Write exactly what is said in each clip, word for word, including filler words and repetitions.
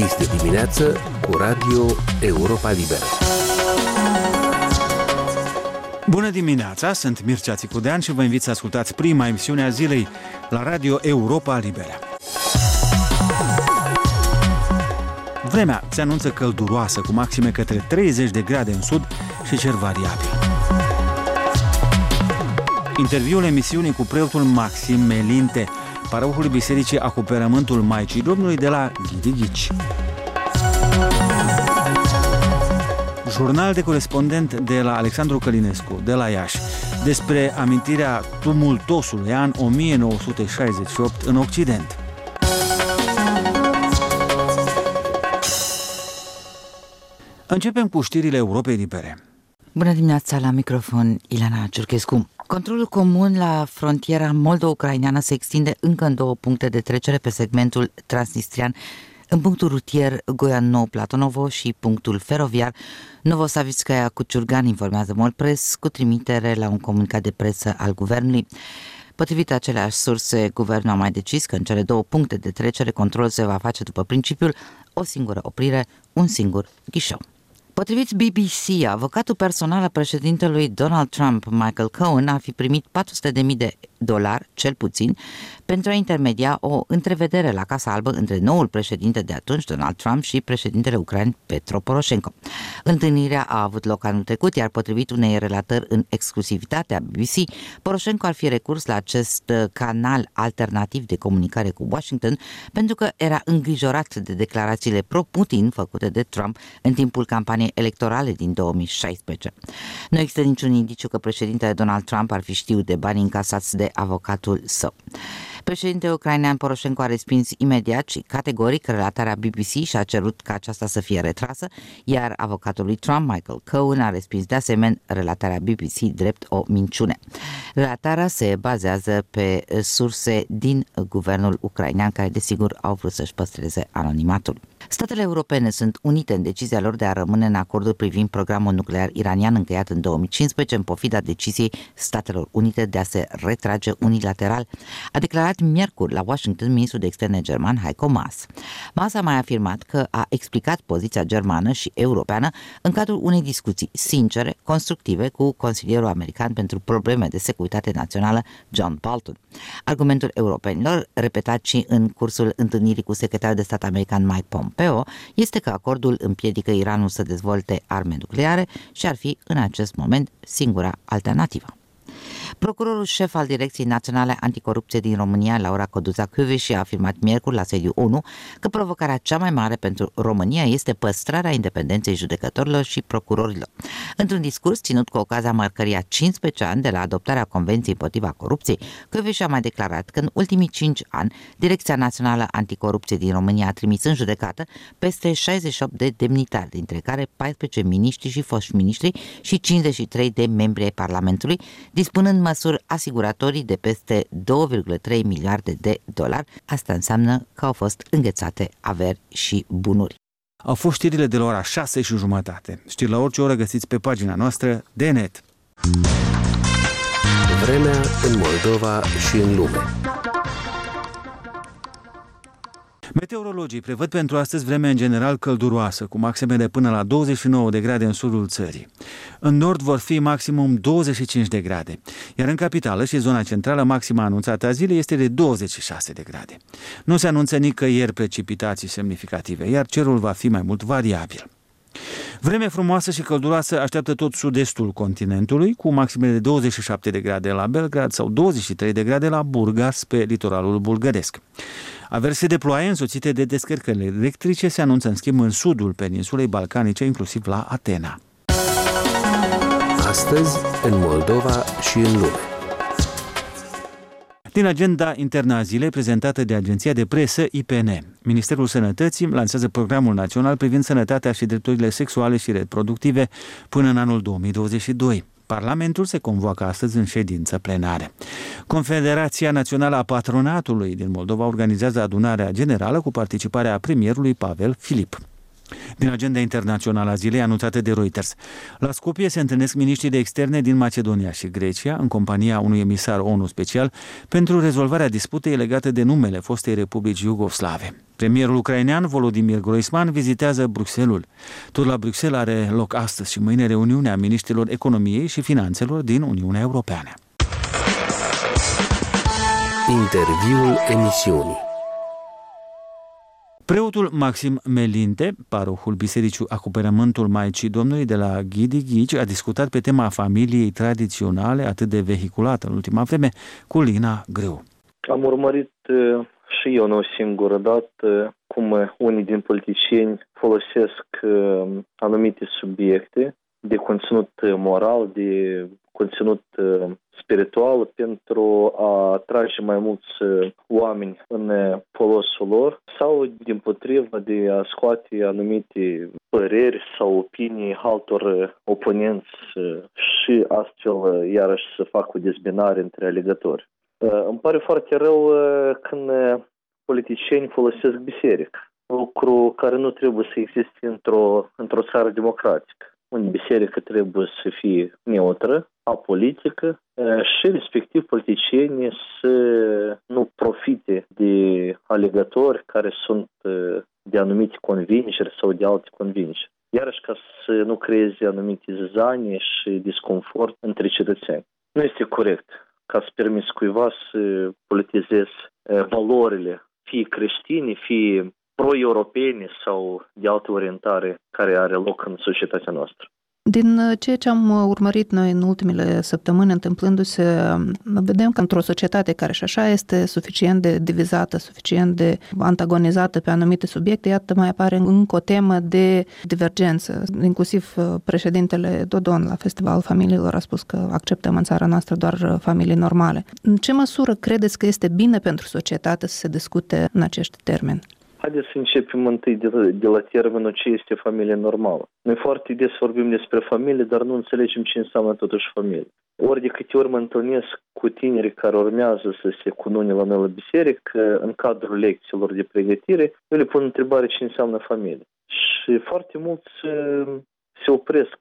Dis de dimineață cu Radio Europa Liberă. Bună dimineața, sunt Mircea Țicudean și vă invit să ascultați prima emisiune a zilei la Radio Europa Liberă. Vremea se anunță călduroasă, cu maxime către treizeci de grade în sud și cer variabil. Interviul emisiunii cu preotul Maxim Melinte, parohul Bisericii Acoperământul Maicii Domnului de la Ghirighici. Jurnal de corespondent de la Alexandru Călinescu, de la Iași, despre amintirea tumultosului an o mie nouă sute șaizeci și opt în Occident. Începem cu știrile Europei Libere. Bună dimineața, la microfon Ileana Ciurchescu. Controlul comun la frontiera moldo-ucraineană se extinde încă în două puncte de trecere pe segmentul transnistrian, în punctul rutier Goian-Nou-Platonovo și punctul feroviar Novosavitskaya-Cuciurgan, informează Molpress, cu trimitere la un comunicat de presă al guvernului. Potrivit aceleași surse, guvernul a mai decis că în cele două puncte de trecere controlul se va face după principiul o singură oprire, un singur ghișeu. Potrivit B B C, avocatul personal al președintelui Donald Trump, Michael Cohen, ar fi primit patru sute de mii de dolari, cel puțin, pentru a intermedia o întrevedere la Casa Albă între noul președinte de atunci, Donald Trump, și președintele ucrain, Petro Poroșenko. Întâlnirea a avut loc anul trecut, iar potrivit unei relatări în exclusivitate a B B C, Poroșenko ar fi recurs la acest canal alternativ de comunicare cu Washington pentru că era îngrijorat de declarațiile pro-Putin făcute de Trump în timpul campaniei electorale din două mii șaisprezece. Nu există niciun indiciu că președintele Donald Trump ar fi știut de bani încasați de avocatul său. Președintele ucrainean Poroșenko a respins imediat și categoric relatarea B B C și a cerut ca aceasta să fie retrasă, iar avocatul lui Trump, Michael Cohen, a respins de asemenea relatarea B B C drept o minciună. Relatarea se bazează pe surse din guvernul ucrainean, care desigur au vrut să-și păstreze anonimatul. Statele europene sunt unite în decizia lor de a rămâne în acordul privind programul nuclear iranian încheiat în două mii cincisprezece, în pofida deciziei Statelor Unite de a se retrage unilateral, a declarat miercuri la Washington ministrul de externe german Heiko Maas. Maas a mai afirmat că a explicat poziția germană și europeană în cadrul unei discuții sincere, constructive cu consilierul american pentru probleme de securitate națională John Bolton. Argumentul europenilor, repetat și în cursul întâlnirii cu secretarul de stat american Mike Pompeo, este că acordul împiedică Iranul să dezvolte arme nucleare și ar fi în acest moment singura alternativă. Procurorul șef al Direcției Naționale Anticorupție din România, Laura Codruța-Kövesi, a afirmat miercuri la sediul ONU că provocarea cea mai mare pentru România este păstrarea independenței judecătorilor și procurorilor. Într-un discurs ținut cu ocazia marcării a cincisprezece ani de la adoptarea Convenției împotriva corupției, Kövesi a mai declarat că în ultimii cinci ani Direcția Națională Anticorupție din România a trimis în judecată peste șaizeci și opt de demnitari, dintre care paisprezece miniștri și foști miniștri și cincizeci și trei de membri ai Parlamentului, dispunând măsuri asiguratorii de peste două virgulă trei miliarde de dolari. Asta înseamnă că au fost înghețate averi și bunuri. Au fost știrile de la ora șase și jumătate. Știri la orice oră găsiți pe pagina noastră de net. Vremea în Moldova și în lume. Meteorologii prevăd pentru astăzi vreme în general călduroasă, cu maxime de până la douăzeci și nouă de grade în sudul țării. În nord vor fi maximum douăzeci și cinci de grade, iar în capitală și zona centrală maxima anunțată a zilei este de douăzeci și șase de grade. Nu se anunță nicăieri precipitații semnificative, iar cerul va fi mai mult variabil. Vreme frumoasă și călduroasă așteaptă tot sud-estul continentului, cu maxime de douăzeci și șapte de grade la Belgrad sau douăzeci și trei de grade la Burgas, pe litoralul bulgăresc. Averse de ploaie însoțite de descărcări electrice se anunță în schimb în sudul peninsulei balcanice, inclusiv la Atena. Astăzi, în Moldova și în lume. Din agenda internă a zilei prezentată de agenția de presă I P N, Ministerul Sănătății lansează programul național privind sănătatea și drepturile sexuale și reproductive până în anul două mii douăzeci și doi. Parlamentul se convoacă astăzi în ședință plenară. Confederația Națională a Patronatului din Moldova organizează adunarea generală cu participarea premierului Pavel Filip. Din agenda internațională a zilei anunțată de Reuters. La Skopje se întâlnesc miniștrii de externe din Macedonia și Grecia, în compania unui emisar ONU special, pentru rezolvarea disputei legate de numele fostei Republici Iugoslave. Premierul ucrainean Volodymyr Groisman vizitează Bruxelles-ul. Tot la Bruxelles are loc astăzi și mâine reuniunea miniștrilor economiei și finanțelor din Uniunea Europeană. Interviul emisiunii. Preotul Maxim Melinte, parohul Bisericii Acoperământul Maicii Domnului de la Ghidi Ghici, a discutat pe tema familiei tradiționale atât de vehiculată în ultima vreme cu Lina Greu. Am urmărit și eu nu o singură dată cum unii din politicieni folosesc anumite subiecte de conținut moral, de conținut spiritual pentru a atrage mai mulți oameni în folosul lor sau, dimpotrivă, de a scoate anumite păreri sau opinii altor oponenți și astfel, iarăși, să facă o dezbinare între alegători. Îmi pare foarte rău când politicieni folosesc biserică, lucru care nu trebuie să existe într-o, într-o țară democratică, unde biserica trebuie să fie neutră, apolitică și respectiv politicienii să nu profite de alegători care sunt de anumite convingeri sau de alte convingeri. Iarăși ca să nu creeze anumite zizanie și disconfort între cetățeni. Nu este corect ca să permiți cuiva să politizeze valorile, fie creștine, fie pro-europene sau de altă orientare care are loc în societatea noastră. Din ceea ce am urmărit noi în ultimele săptămâni întâmplându-se, vedem că într-o societate care și așa este suficient de divizată, suficient de antagonizată pe anumite subiecte, iată mai apare încă o temă de divergență. Inclusiv președintele Dodon la Festivalul Familiilor a spus că acceptăm în țara noastră doar familii normale. În ce măsură credeți că este bine pentru societate să se discute în acești termeni? Haideți să începem întâi de, de la termenul ce este familie normală. Noi foarte des vorbim despre familie, dar nu înțelegem ce înseamnă totuși familie. Ori de câte ori mă întâlnesc cu tineri care urmează să se cunune la noi la biserică, în cadrul lecțiilor de pregătire, eu le pun întrebare ce înseamnă familie. Și foarte mulți se opresc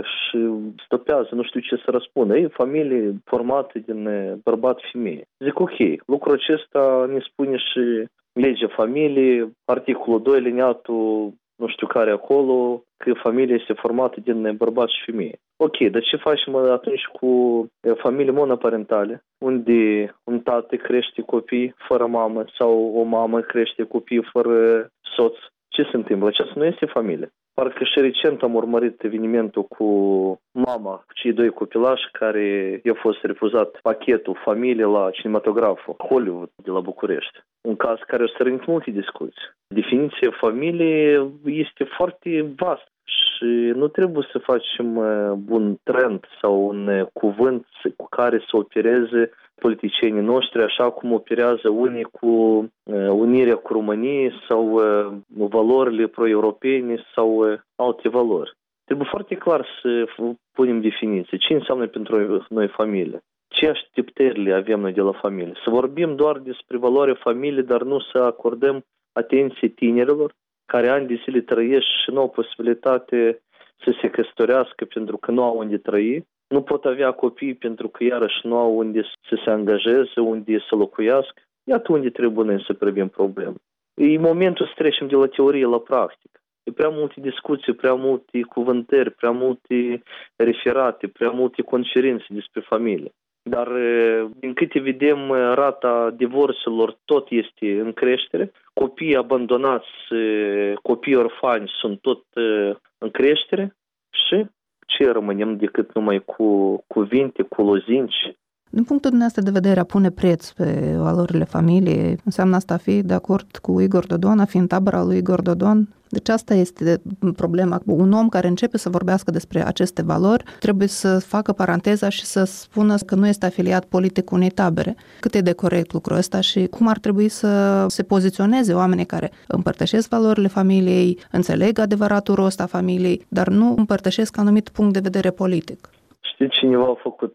și stopează, nu știu ce să răspundă. E familie formată din bărbat-femeie. Zic, ok, lucrul acesta ne spune și legea familiei, articolul doi, liniatul nu știu care acolo, că familia este formată din bărbat și femeie. Ok, dar ce facem atunci cu familii monoparentale, unde un tată crește copii fără mamă sau o mamă crește copii fără soț? Ce se întâmplă? Aceasta nu este familie. Parcă și recent am urmărit evenimentul cu mama, cu cei doi copilași care i-a fost refuzat pachetul familie la cinematograful Hollywood de la București. Un caz care o strânit multe discuții. Definiția familiei este foarte vastă și nu trebuie să facem un trend sau un cuvânt cu care să opereze politicienii noștri, așa cum operează unii cu unirea cu România sau valorile pro-europene sau alte valori. Trebuie foarte clar să punem definiție. Ce înseamnă pentru noi familie? Ce așteptările avem noi de la familie? Să vorbim doar despre valoarea familiei, dar nu să acordăm atenție tinerilor care ani de zile trăiesc și nu au posibilitate să se căsătorească pentru că nu au unde trăi. Nu pot avea copii pentru că iarăși nu au unde să se angajeze, unde să locuiască. Iată unde trebuie noi să privim probleme. E momentul să trecem de la teorie la practică. E prea multe discuții, prea multe cuvântări, prea multe referate, prea multe conferințe despre familie. Dar din câte vedem, rata divorțurilor tot este în creștere. Copiii abandonați, copiii orfani sunt tot în creștere și ce rămânem decât numai cu cuvinte, cu lozinci. Din punctul dumneavoastră de vedere, a pune preț pe valorile familiei, înseamnă asta a fi de acord cu Igor Dodon, a fi în tabăra lui Igor Dodon? Deci asta este problema. Un om care începe să vorbească despre aceste valori trebuie să facă paranteza și să spună că nu este afiliat politic unei tabere. Cât e de corect lucrul ăsta și cum ar trebui să se poziționeze oamenii care împărtășesc valorile familiei, înțeleg adevăratul rost a familiei, dar nu împărtășesc anumit punct de vedere politic. Știți, cineva a făcut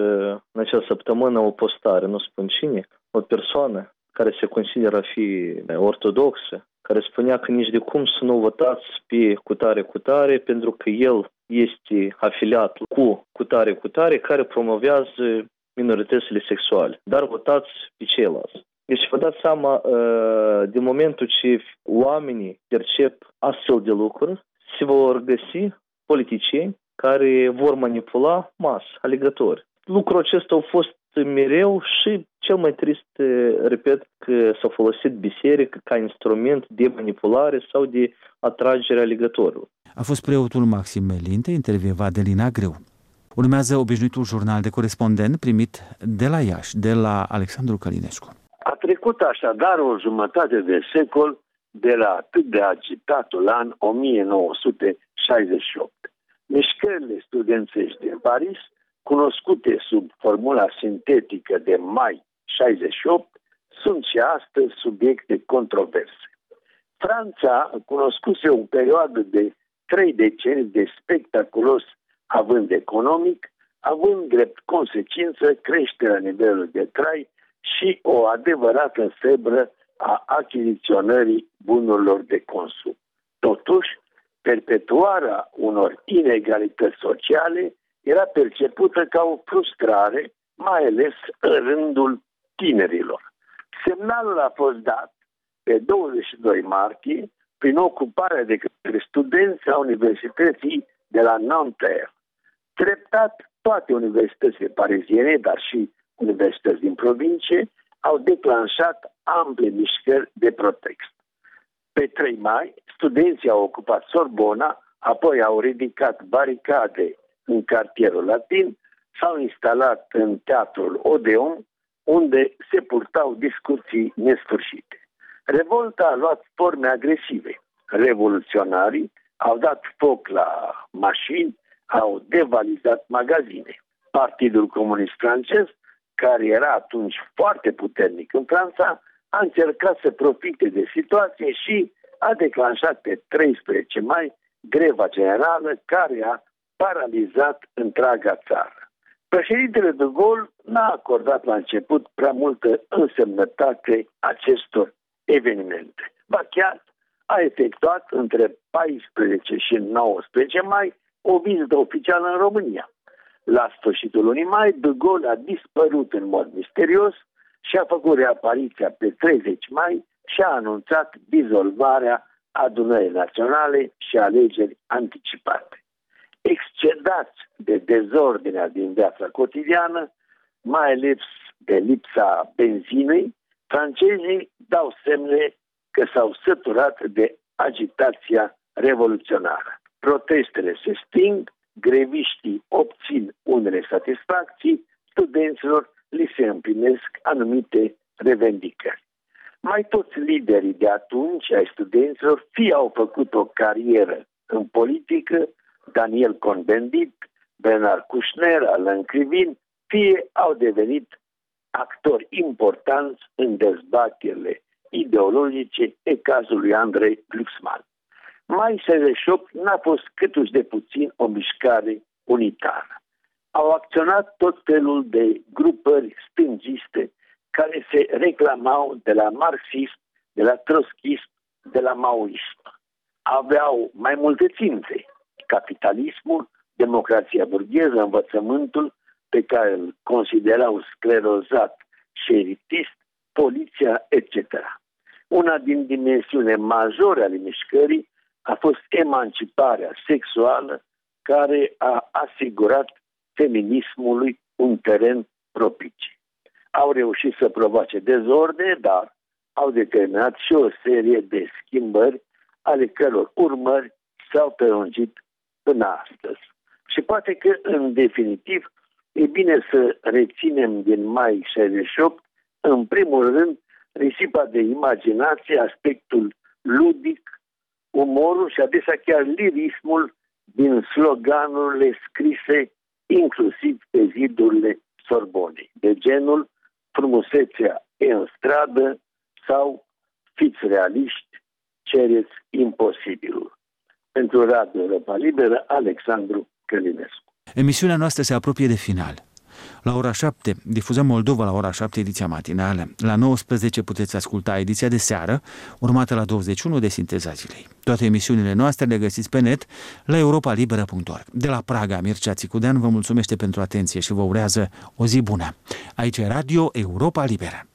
în acea săptămână o postare, nu spun cine, o persoană care se consideră a fi ortodoxă, care spunea că nici de cum să nu votați pe cutare cutare, pentru că el este afiliat cu cutare cutare care promovează minoritățile sexuale, dar votați pe ceilalți. Deci vă dați seama, de momentul ce oamenii percep astfel de lucruri, se vor găsi politicieni care vor manipula masă, alegători. Lucrul acesta a fost mereu și cel mai trist, repet, că s-a folosit biserică ca instrument de manipulare sau de atragere a alegătorilor. A fost preotul Maxim Melinte, intervievat de Lina Greu. Urmează obișnuitul jurnal de corespondent primit de la Iași, de la Alexandru Călinescu. A trecut așadar o jumătate de secol de la atât de agitatul an o mie nouă sute șaizeci și opt. Mișcările studențești din Paris, cunoscute sub formula sintetică de mai șaizeci și opt, sunt și astăzi subiect de controverse. Franța cunoscuse o perioadă de trei decenii de spectaculos având economic, având drept consecință creșterea nivelului de trai și o adevărată febră a achiziționării bunurilor de consum. Totuși, perpetuarea unor inegalități sociale era percepută ca o frustrare, mai ales în rândul tinerilor. Semnalul a fost dat pe douăzeci și doi martie prin ocuparea de către studenți a Universității de la Nanterre. Treptat, toate universitățile pariziene, dar și universități din provincie, au declanșat ample mișcări de protest. Pe trei mai, studenții au ocupat Sorbona, apoi au ridicat baricade în cartierul Latin, s-au instalat în teatrul Odeon, unde se purtau discuții nesfârșite. Revolta a luat forme agresive. Revoluționarii au dat foc la mașini, au devalizat magazine. Partidul Comunist francez, care era atunci foarte puternic în Franța, a încercat să profite de situație și a declanșat pe treisprezece mai greva generală care a paralizat întreaga țară. Președintele de Gaulle n-a acordat la început prea multă însemnătate acestor evenimente. Ba chiar a efectuat între paisprezece și nouăsprezece mai o vizită oficială în România. La sfârșitul lunii mai, de Gaulle a dispărut în mod misterios și a făcut reapariția pe treizeci mai și a anunțat dizolvarea adunării naționale și alegeri anticipate. Excedați de dezordinea din viața cotidiană, mai ales de lipsa benzinei, francezii dau semne că s-au săturat de agitația revoluționară. Protestele se sting, greviștii obțin unele satisfacții, studenților li se împlinesc anumite revendicări. Mai toți liderii de atunci ai studenților fie au făcut o carieră în politică, Daniel Cohn-Bendit, Bernard Kouchner, Alain Krivine, fie au devenit actori importanți în dezbaterile ideologice, e cazul lui Andrei Glucksmann. Mai șaizeci și opt n-a fost câtuși de puțin o mișcare unitară. Au acționat tot felul de grupări stângiste care se reclamau de la marxism, de la trotskism, de la maoism. Aveau mai multe ținte: capitalismul, democrația burgheză, învățământul, pe care îl considerau sclerozat și elitist, poliția, et cetera. Una din dimensiune majore ale mișcării a fost emanciparea sexuală, care a asigurat feminismului un teren propice. Au reușit să provoace dezordine, dar au determinat și o serie de schimbări ale căror urmări s-au prelungit până astăzi. Și poate că, în definitiv, e bine să reținem din mai șaizeci și opt, în primul rând, risipa de imaginație, aspectul ludic, umorul și adesea chiar lirismul din sloganurile scrise inclusiv pe zidurile Sorbonei, de genul frumusețea e în stradă sau fiți realiști, cereți imposibilul. Pentru Radio Europa Liberă, Alexandru Călinescu. Emisiunea noastră se apropie de final. La ora șapte difuzăm Moldova la ora șapte, ediția matinală. La nouăsprezece puteți asculta ediția de seară, urmată la douăzeci și unu de Sinteza Zilei. Toate emisiunile noastre le găsiți pe net la europa liberă punct org. De la Praga, Mircea Țicudean vă mulțumește pentru atenție și vă urează o zi bună. Aici e Radio Europa Liberă.